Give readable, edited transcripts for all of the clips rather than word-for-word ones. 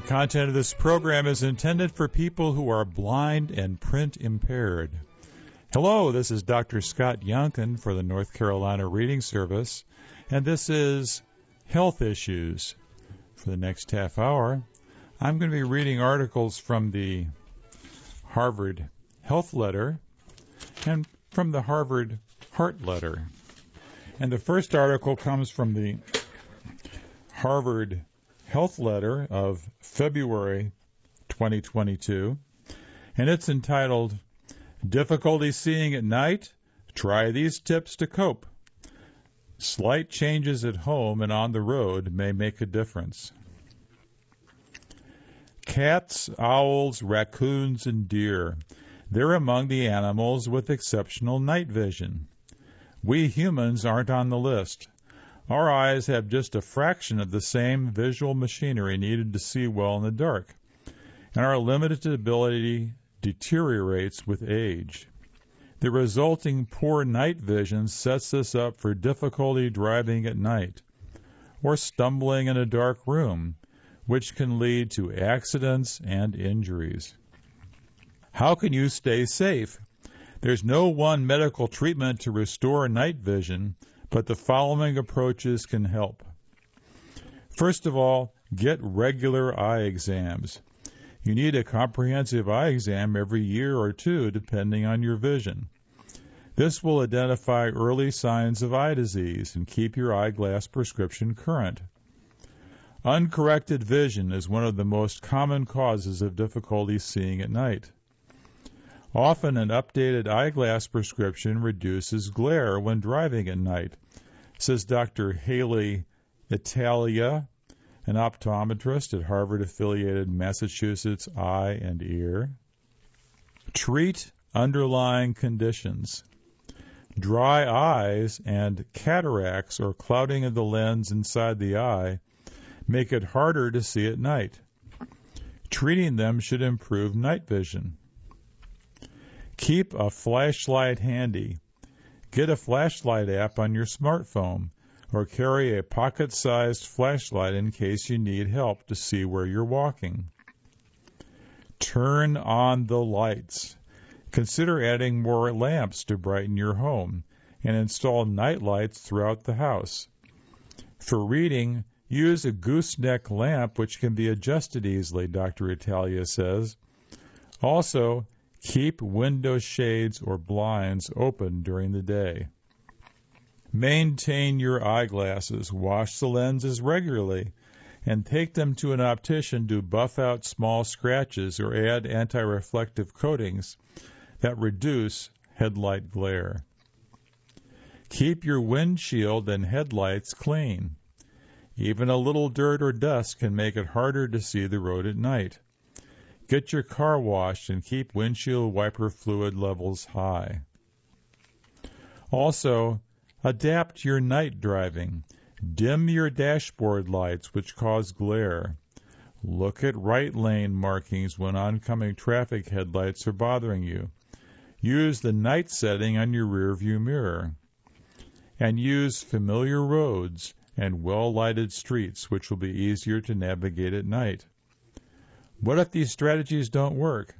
The content of this program is intended for people who are blind and print impaired. Hello, this is Dr. Scott Yonkin for the North Carolina Reading Service, and this is Health Issues. For the next half hour, I'm going to be reading articles from the Harvard Health Letter and from the Harvard Heart Letter. And the first article comes from the Harvard Health Letter of February 2022, and it's entitled, Difficulty Seeing at Night? Try these tips to cope. Slight changes at home and on the road may make a difference. Cats, owls, raccoons, and deer. They're among the animals with exceptional night vision. We humans aren't on the list. Our eyes have just a fraction of the same visual machinery needed to see well in the dark, and our limited ability deteriorates with age. The resulting poor night vision sets us up for difficulty driving at night or stumbling in a dark room, which can lead to accidents and injuries. How can you stay safe? There's no one medical treatment to restore night vision, but the following approaches can help. First of all, get regular eye exams. You need a comprehensive eye exam every year or two, depending on your vision. This will identify early signs of eye disease and keep your eyeglass prescription current. Uncorrected vision is one of the most common causes of difficulty seeing at night. Often an updated eyeglass prescription reduces glare when driving at night, says Dr. Haley Italia, an optometrist at Harvard-affiliated Massachusetts Eye and Ear. Treat underlying conditions. Dry eyes and cataracts or clouding of the lens inside the eye make it harder to see at night. Treating them should improve night vision. Keep a flashlight handy. Get a flashlight app on your smartphone or carry a pocket-sized flashlight in case you need help to see where you're walking. Turn on the lights. Consider adding more lamps to brighten your home and install night lights throughout the house. For reading, use a gooseneck lamp which can be adjusted easily, Dr. Italia says. Also, keep window shades or blinds open during the day. Maintain your eyeglasses. Wash the lenses regularly and take them to an optician to buff out small scratches or add anti-reflective coatings that reduce headlight glare. Keep your windshield and headlights clean. Even a little dirt or dust can make it harder to see the road at night. Get your car washed and keep windshield wiper fluid levels high. Also, adapt your night driving. Dim your dashboard lights, which cause glare. Look at right lane markings when oncoming traffic headlights are bothering you. Use the night setting on your rearview mirror. And use familiar roads and well-lighted streets, which will be easier to navigate at night. What if these strategies don't work?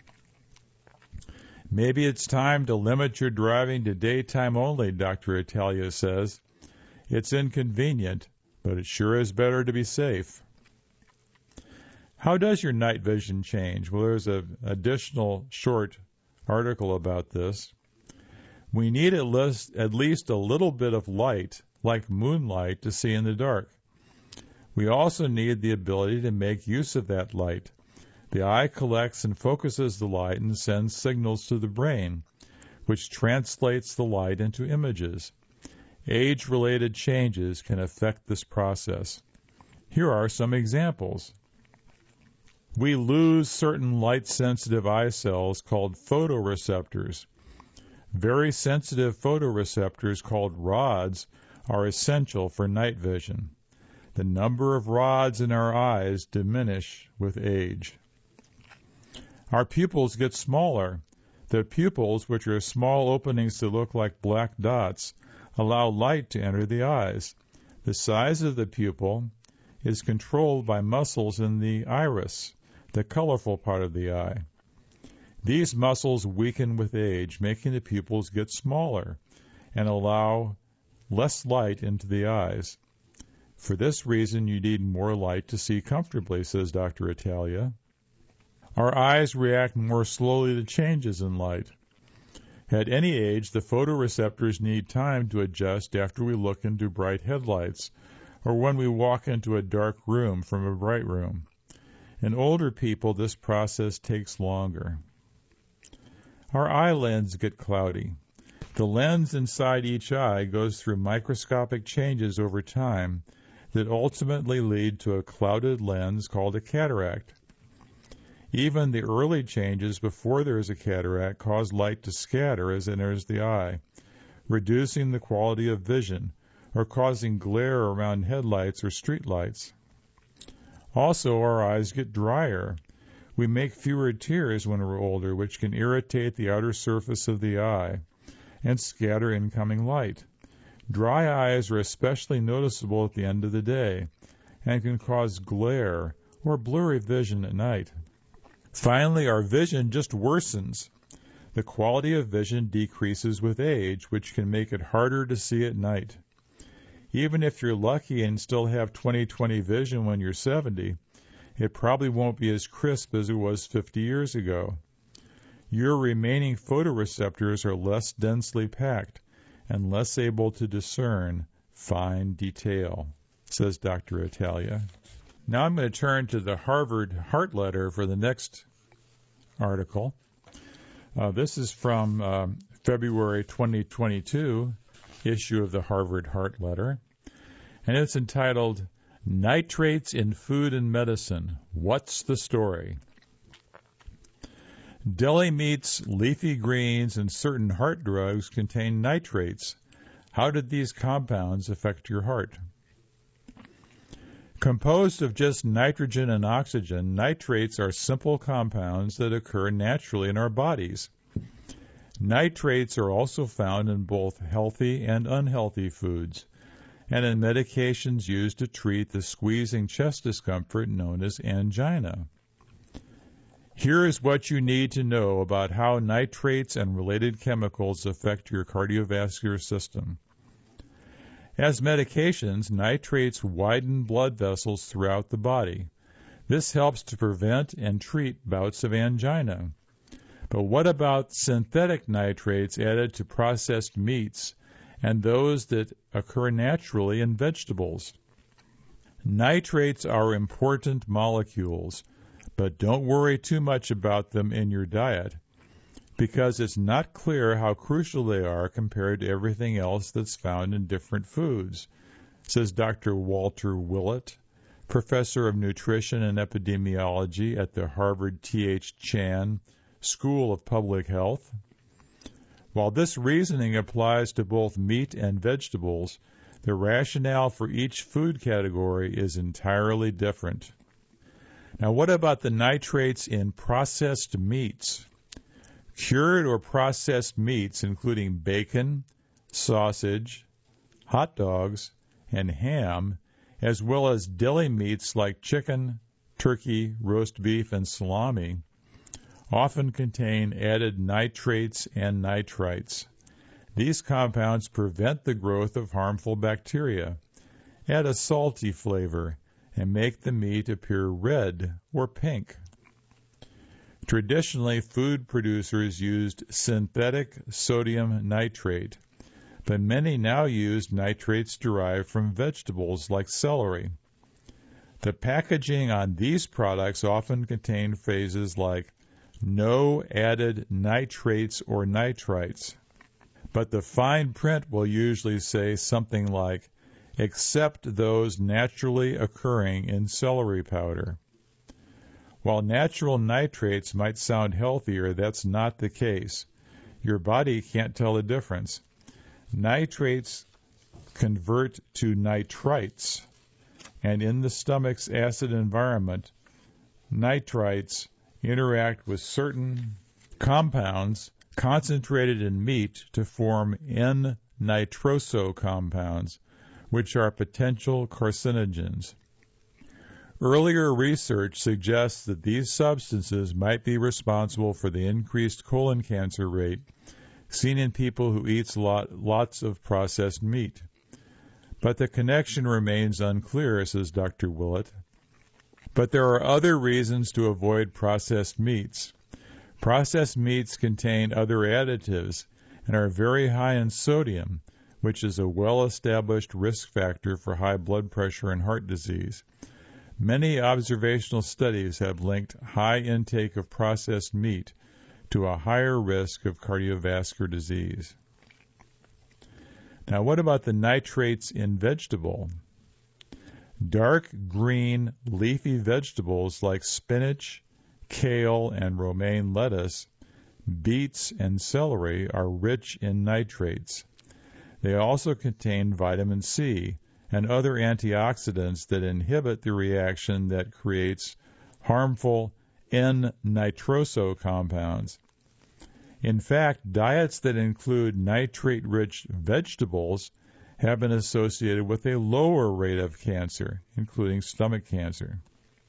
Maybe it's time to limit your driving to daytime only, Dr. Italia says. It's inconvenient, but it sure is better to be safe. How does your night vision change? Well, there's an additional short article about this. We need at least a little bit of light, like moonlight, to see in the dark. We also need the ability to make use of that light. The eye collects and focuses the light and sends signals to the brain, which translates the light into images. Age-related changes can affect this process. Here are some examples. We lose certain light-sensitive eye cells called photoreceptors. Very sensitive photoreceptors called rods are essential for night vision. The number of rods in our eyes diminish with age. Our pupils get smaller. The pupils, which are small openings that look like black dots, allow light to enter the eyes. The size of the pupil is controlled by muscles in the iris, the colorful part of the eye. These muscles weaken with age, making the pupils get smaller and allow less light into the eyes. For this reason, you need more light to see comfortably, says Dr. Italia. Our eyes react more slowly to changes in light. At any age, the photoreceptors need time to adjust after we look into bright headlights or when we walk into a dark room from a bright room. In older people, this process takes longer. Our eye lens get cloudy. The lens inside each eye goes through microscopic changes over time that ultimately lead to a clouded lens called a cataract. Even the early changes before there is a cataract cause light to scatter as it enters the eye, reducing the quality of vision or causing glare around headlights or streetlights. Also, our eyes get drier. We make fewer tears when we're older, which can irritate the outer surface of the eye and scatter incoming light. Dry eyes are especially noticeable at the end of the day and can cause glare or blurry vision at night. Finally, our vision just worsens. The quality of vision decreases with age, which can make it harder to see at night. Even if you're lucky and still have 20/20 vision when you're 70, it probably won't be as crisp as it was 50 years ago. Your remaining photoreceptors are less densely packed and less able to discern fine detail, says Dr. Italia. Now I'm going to turn to the Harvard Heart Letter for the next article. This is from February 2022 issue of the Harvard Heart Letter, and it's entitled, Nitrates in Food and Medicine, What's the Story? Deli meats, leafy greens, and certain heart drugs contain nitrates. How did these compounds affect your heart? Composed of just nitrogen and oxygen, nitrates are simple compounds that occur naturally in our bodies. Nitrates are also found in both healthy and unhealthy foods, and in medications used to treat the squeezing chest discomfort known as angina. Here is what you need to know about how nitrates and related chemicals affect your cardiovascular system. As medications, nitrates widen blood vessels throughout the body. This helps to prevent and treat bouts of angina. But what about synthetic nitrates added to processed meats and those that occur naturally in vegetables? Nitrates are important molecules, but don't worry too much about them in your diet, because it's not clear how crucial they are compared to everything else that's found in different foods, says Dr. Walter Willett, professor of nutrition and epidemiology at the Harvard T.H. Chan School of Public Health. While this reasoning applies to both meat and vegetables, the rationale for each food category is entirely different. Now, what about the nitrates in processed meats? Cured or processed meats, including bacon, sausage, hot dogs, and ham, as well as deli meats like chicken, turkey, roast beef, and salami, often contain added nitrates and nitrites. These compounds prevent the growth of harmful bacteria, add a salty flavor, and make the meat appear red or pink. Traditionally, food producers used synthetic sodium nitrate, but many now use nitrates derived from vegetables like celery. The packaging on these products often contain phrases like no added nitrates or nitrites, but the fine print will usually say something like except those naturally occurring in celery powder. While natural nitrates might sound healthier, that's not the case. Your body can't tell the difference. Nitrates convert to nitrites, and in the stomach's acid environment, nitrites interact with certain compounds concentrated in meat to form N-nitroso compounds, which are potential carcinogens. Earlier research suggests that these substances might be responsible for the increased colon cancer rate seen in people who eat lots of processed meat. But the connection remains unclear, says Dr. Willett. But there are other reasons to avoid processed meats. Processed meats contain other additives and are very high in sodium, which is a well-established risk factor for high blood pressure and heart disease. Many observational studies have linked high intake of processed meat to a higher risk of cardiovascular disease. Now, what about the nitrates in vegetable? Dark green leafy vegetables like spinach, kale, and romaine lettuce, beets, and celery are rich in nitrates. They also contain vitamin C and other antioxidants that inhibit the reaction that creates harmful N-nitroso compounds. In fact, diets that include nitrate-rich vegetables have been associated with a lower rate of cancer, including stomach cancer.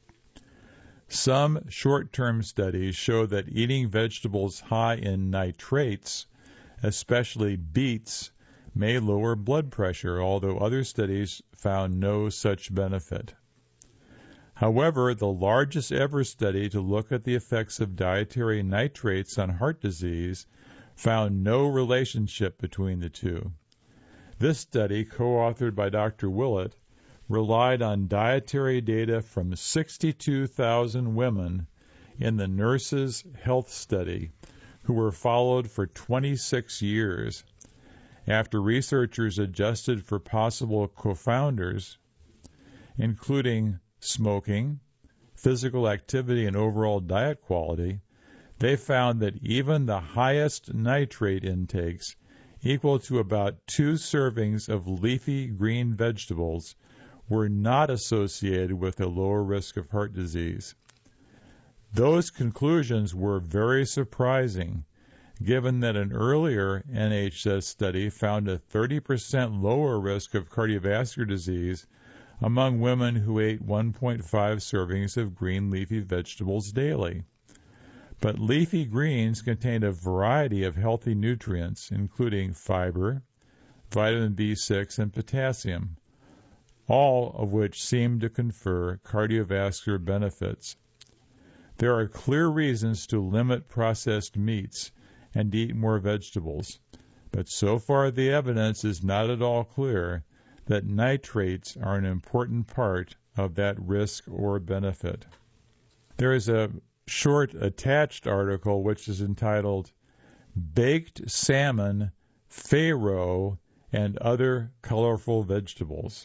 Some short-term studies show that eating vegetables high in nitrates, especially beets, may lower blood pressure, although other studies found no such benefit. However, the largest ever study to look at the effects of dietary nitrates on heart disease found no relationship between the two. This study, co-authored by Dr. Willett, relied on dietary data from 62,000 women in the Nurses' Health Study who were followed for 26 years. After researchers adjusted for possible confounders, including smoking, physical activity, and overall diet quality, they found that even the highest nitrate intakes, equal to about 2 servings of leafy green vegetables, were not associated with a lower risk of heart disease. Those conclusions were very surprising, given that an earlier NHS study found a 30% lower risk of cardiovascular disease among women who ate 1.5 servings of green leafy vegetables daily. But leafy greens contain a variety of healthy nutrients, including fiber, vitamin B6, and potassium, all of which seem to confer cardiovascular benefits. There are clear reasons to limit processed meats and eat more vegetables, but so far the evidence is not at all clear that nitrates are an important part of that risk or benefit. There is a short attached article which is entitled Baked Salmon, Farro, and Other Colorful Vegetables.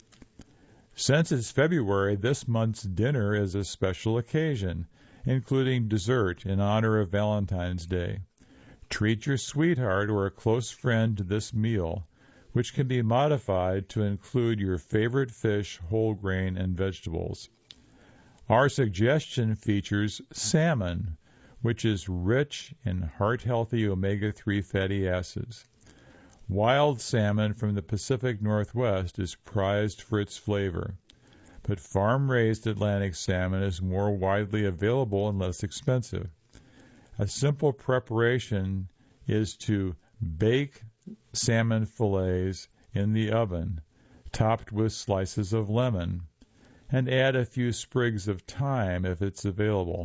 Since it's February, this month's dinner is a special occasion, including dessert in honor of Valentine's Day. Treat your sweetheart or a close friend to this meal, which can be modified to include your favorite fish, whole grain, and vegetables. Our suggestion features salmon, which is rich in heart-healthy omega-3 fatty acids. Wild salmon from the Pacific Northwest is prized for its flavor, but farm-raised Atlantic salmon is more widely available and less expensive. A simple preparation is to bake salmon fillets in the oven, topped with slices of lemon, and add a few sprigs of thyme if it's available.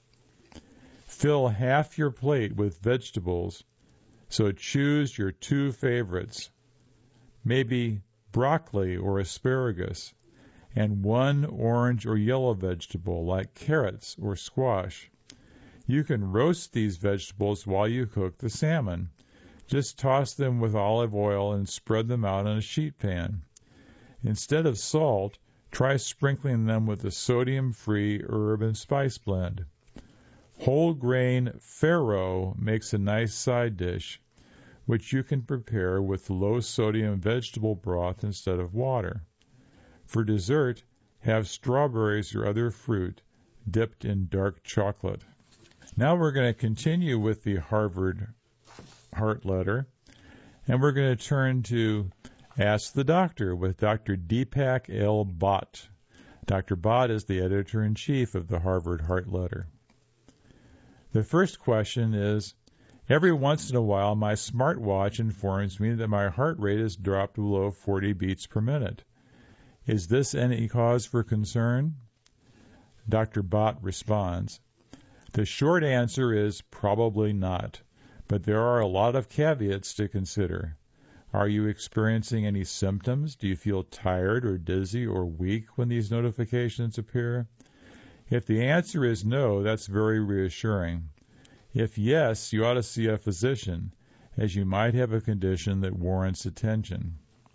Fill half your plate with vegetables, so choose your 2 favorites, maybe broccoli or asparagus, and 1 orange or yellow vegetable like carrots or squash. You can roast these vegetables while you cook the salmon. Just toss them with olive oil and spread them out on a sheet pan. Instead of salt, try sprinkling them with a sodium-free herb and spice blend. Whole grain farro makes a nice side dish, which you can prepare with low-sodium vegetable broth instead of water. For dessert, have strawberries or other fruit dipped in dark chocolate. Now we're going to continue with the Harvard Heart Letter, and we're going to turn to Ask the Doctor with Dr. Deepak L. Bhatt. Dr. Bott is the editor-in-chief of the Harvard Heart Letter. The first question is, every once in a while my smartwatch informs me that my heart rate has dropped below 40 beats per minute. Is this any cause for concern? Dr. Bott responds, the short answer is probably not, but there are a lot of caveats to consider. Are you experiencing any symptoms? Do you feel tired or dizzy or weak when these notifications appear? If the answer is no, that's very reassuring. If yes, you ought to see a physician, as you might have a condition that warrants attention.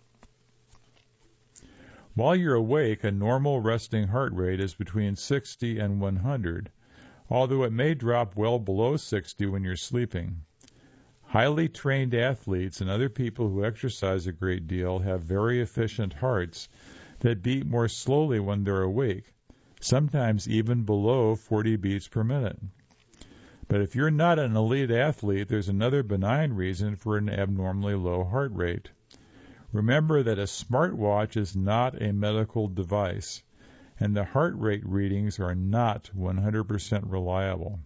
While you're awake, a normal resting heart rate is between 60 and 100, although it may drop well below 60 when you're sleeping. Highly trained athletes and other people who exercise a great deal have very efficient hearts that beat more slowly when they're awake, sometimes even below 40 beats per minute. But if you're not an elite athlete, there's another benign reason for an abnormally low heart rate. Remember that a smartwatch is not a medical device, and the heart rate readings are not 100% reliable.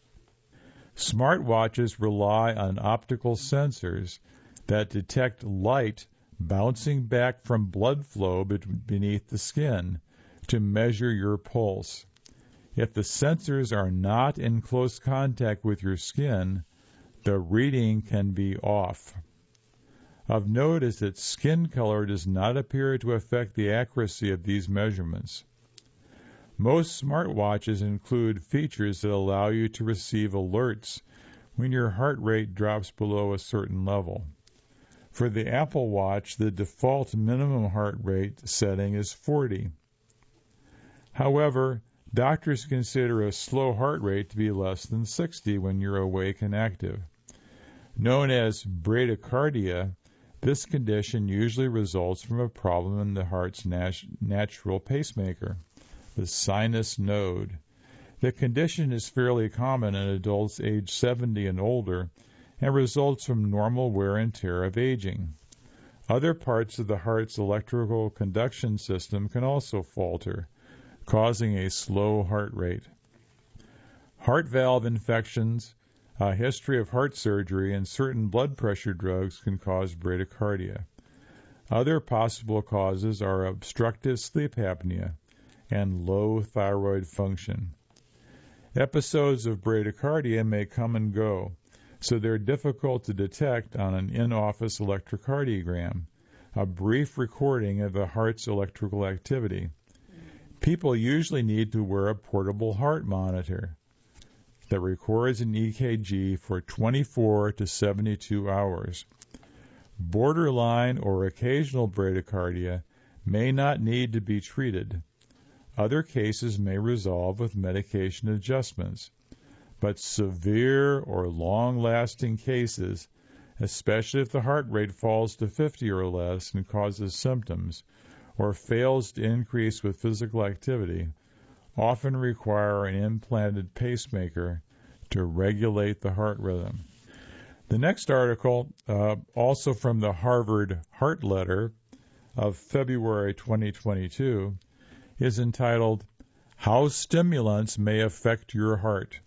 Smartwatches rely on optical sensors that detect light bouncing back from blood flow beneath the skin to measure your pulse. If the sensors are not in close contact with your skin, the reading can be off. Of note is that skin color does not appear to affect the accuracy of these measurements. Most smartwatches include features that allow you to receive alerts when your heart rate drops below a certain level. For the Apple Watch, the default minimum heart rate setting is 40. However, doctors consider a slow heart rate to be less than 60 when you're awake and active. Known as bradycardia, this condition usually results from a problem in the heart's natural pacemaker, the sinus node. The condition is fairly common in adults age 70 and older and results from normal wear and tear of aging. Other parts of the heart's electrical conduction system can also falter, causing a slow heart rate. Heart valve infections, a history of heart surgery, and certain blood pressure drugs can cause bradycardia. Other possible causes are obstructive sleep apnea and low thyroid function. Episodes of bradycardia may come and go, so they're difficult to detect on an in-office electrocardiogram, a brief recording of the heart's electrical activity. People usually need to wear a portable heart monitor that records an EKG for 24 to 72 hours. Borderline or occasional bradycardia may not need to be treated. Other cases may resolve with medication adjustments, but severe or long-lasting cases, especially if the heart rate falls to 50 or less and causes symptoms, or fails to increase with physical activity, often require an implanted pacemaker to regulate the heart rhythm. The next article, also from the Harvard Heart Letter of February 2022, is entitled, How Stimulants May Affect Your Heart.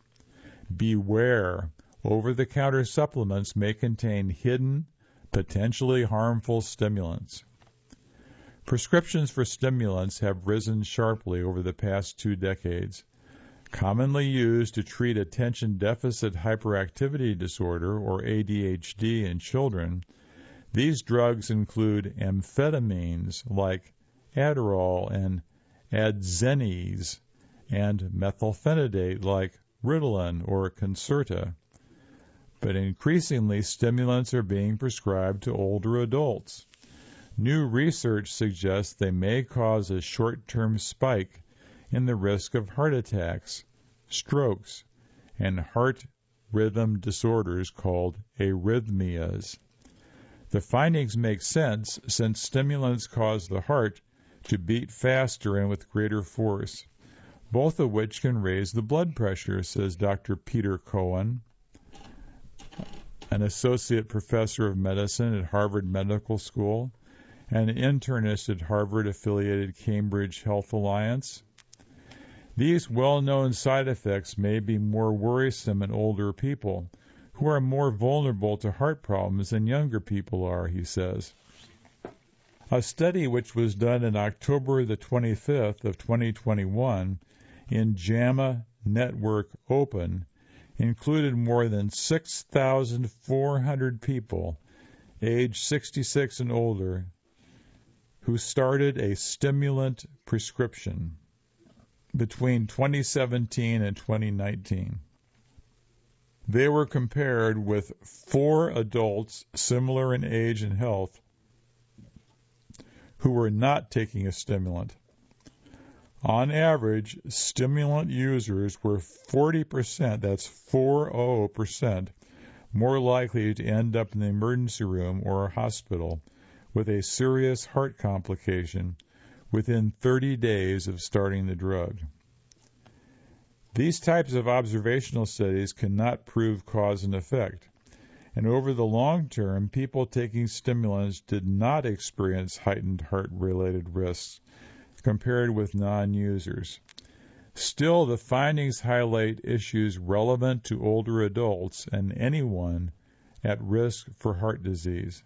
Beware, over-the-counter supplements may contain hidden, potentially harmful stimulants. Prescriptions for stimulants have risen sharply over the past 2 decades. Commonly used to treat attention deficit hyperactivity disorder, or ADHD, in children, these drugs include amphetamines like Adderall and Adzenys, and methylphenidate like Ritalin or Concerta. But increasingly, stimulants are being prescribed to older adults. New research suggests they may cause a short-term spike in the risk of heart attacks, strokes, and heart rhythm disorders called arrhythmias. The findings make sense since stimulants cause the heart to beat faster and with greater force, both of which can raise the blood pressure, says Dr. Peter Cohen, an associate professor of medicine at Harvard Medical School and an internist at Harvard-affiliated Cambridge Health Alliance. These well-known side effects may be more worrisome in older people, who are more vulnerable to heart problems than younger people are, he says. A study which was done in October the 25th of 2021 in JAMA Network Open included more than 6,400 people aged 66 and older who started a stimulant prescription between 2017 and 2019. They were compared with 4 adults similar in age and health who were not taking a stimulant. On average, stimulant users were 40%, that's 40%, more likely to end up in the emergency room or a hospital with a serious heart complication within 30 days of starting the drug. These types of observational studies cannot prove cause and effect, and over the long term, people taking stimulants did not experience heightened heart-related risks compared with non-users. Still, the findings highlight issues relevant to older adults and anyone at risk for heart disease.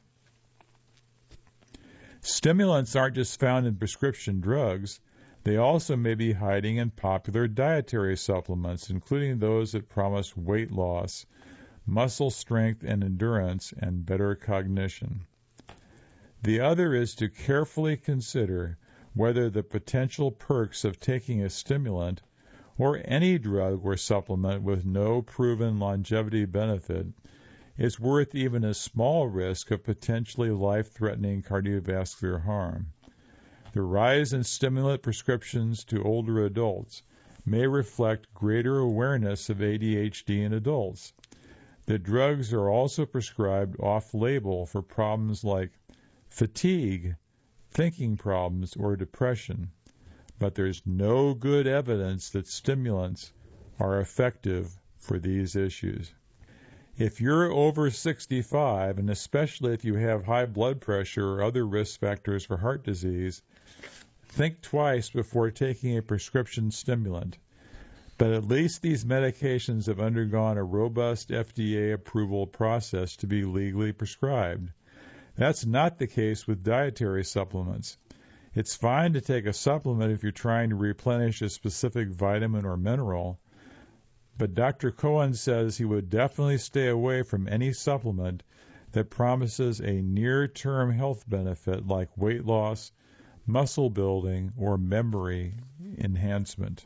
Stimulants aren't just found in prescription drugs. They also may be hiding in popular dietary supplements, including those that promise weight loss, muscle strength and endurance, and better cognition. The other is to carefully consider whether the potential perks of taking a stimulant or any drug or supplement with no proven longevity benefit is worth even a small risk of potentially life-threatening cardiovascular harm. The rise in stimulant prescriptions to older adults may reflect greater awareness of ADHD in adults. The drugs are also prescribed off-label for problems like fatigue, thinking problems, or depression, but there's no good evidence that stimulants are effective for these issues. If you're over 65, and especially if you have high blood pressure or other risk factors for heart disease, think twice before taking a prescription stimulant. But at least these medications have undergone a robust FDA approval process to be legally prescribed. That's not the case with dietary supplements. It's fine to take a supplement if you're trying to replenish a specific vitamin or mineral, but Dr. Cohen says he would definitely stay away from any supplement that promises a near-term health benefit like weight loss, muscle building, or memory enhancement.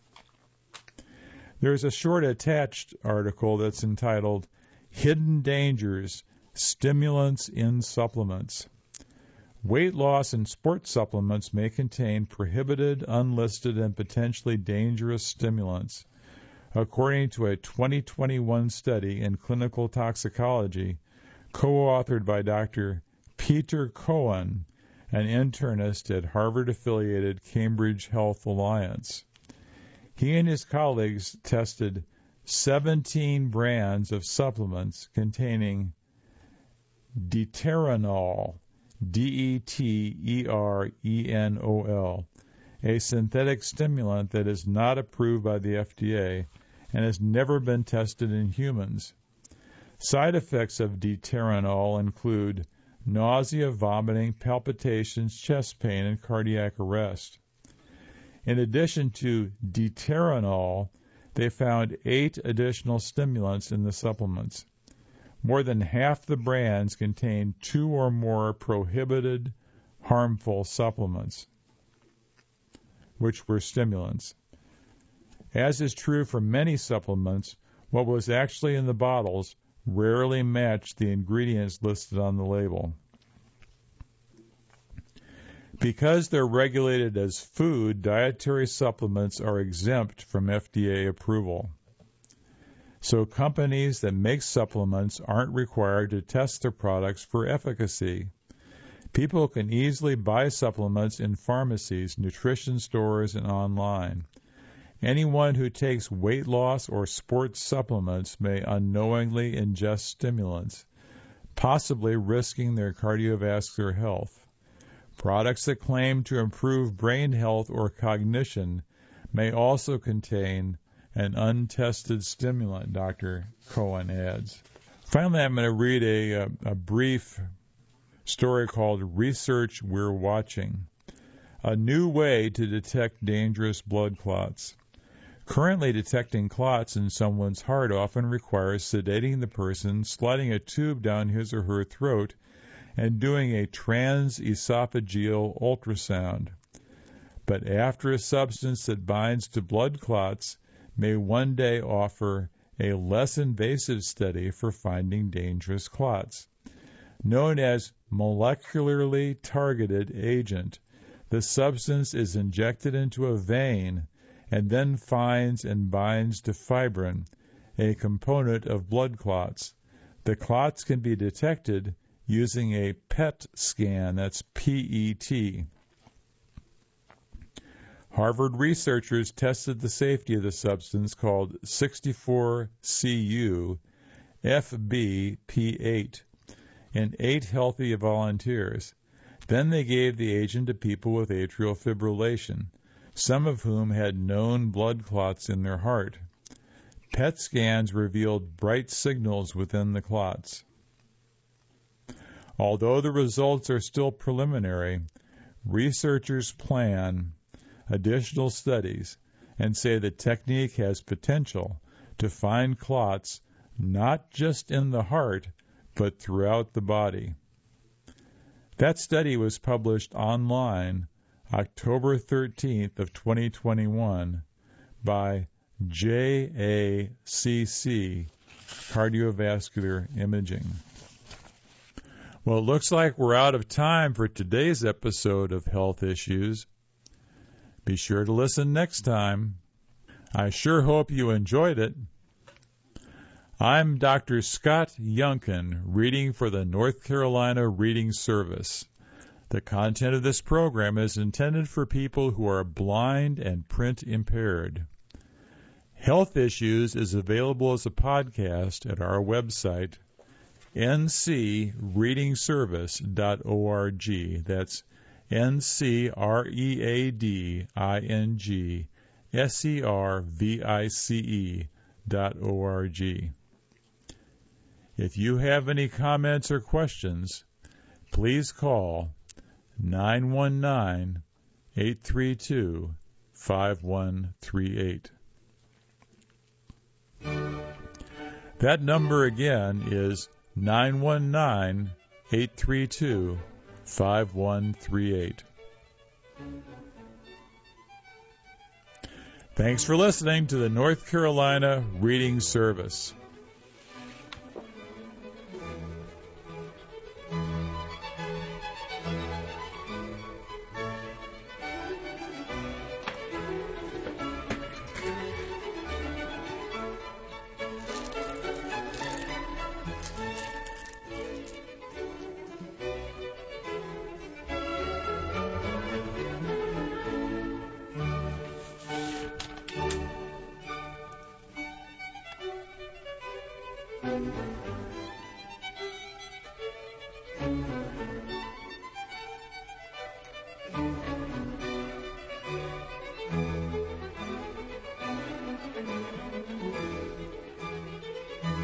There's a short attached article that's entitled Hidden Dangers, Stimulants in Supplements. Weight loss and sports supplements may contain prohibited, unlisted, and potentially dangerous stimulants. According to a 2021 study in clinical toxicology, co-authored by Dr. Peter Cohen, an internist at Harvard-affiliated Cambridge Health Alliance. He and his colleagues tested 17 brands of supplements containing Deterenol, Deterenol, a synthetic stimulant that is not approved by the FDA and has never been tested in humans. Side effects of Deterenol include nausea, vomiting, palpitations, chest pain, and cardiac arrest. In addition to Deterenol, they found 8 additional stimulants in the supplements. More than half the brands contain 2 or more prohibited harmful supplements, which were stimulants. As is true for many supplements, what was actually in the bottles rarely matched the ingredients listed on the label. Because they're regulated as food, dietary supplements are exempt from FDA approval. So companies that make supplements aren't required to test their products for efficacy. People can easily buy supplements in pharmacies, nutrition stores, and online. Anyone who takes weight loss or sports supplements may unknowingly ingest stimulants, possibly risking their cardiovascular health. Products that claim to improve brain health or cognition may also contain an untested stimulant, Dr. Cohen adds. Finally, I'm going to read a brief story called Research We're Watching, a new way to detect dangerous blood clots. Currently, detecting clots in someone's heart often requires sedating the person, sliding a tube down his or her throat, and doing a transesophageal ultrasound. But after a substance that binds to blood clots may one day offer a less invasive study for finding dangerous clots. Known as molecularly targeted agent, the substance is injected into a vein and then finds and binds to fibrin, a component of blood clots. The clots can be detected using a PET scan, that's PET. Harvard researchers tested the safety of the substance called 64Cu FBP8 in 8 healthy volunteers. Then they gave the agent to people with atrial fibrillation, some of whom had known blood clots in their heart. PET scans revealed bright signals within the clots. Although the results are still preliminary, researchers plan additional studies and say the technique has potential to find clots not just in the heart, but throughout the body. That study was published online October 13th of 2021 by JACC Cardiovascular Imaging. Well, it looks like we're out of time for today's episode of Health Issues. Be sure to listen next time. I sure hope you enjoyed it. I'm Dr. Scott Yunkin, reading for the North Carolina Reading Service. The content of this program is intended for people who are blind and print impaired. Health Issues is available as a podcast at our website, ncreadingservice.org. That's ncreadingservice.org. If you have any comments or questions, please call 919-832-5138. That number again is 919-832-5138. Thanks for listening to the North Carolina Reading Service.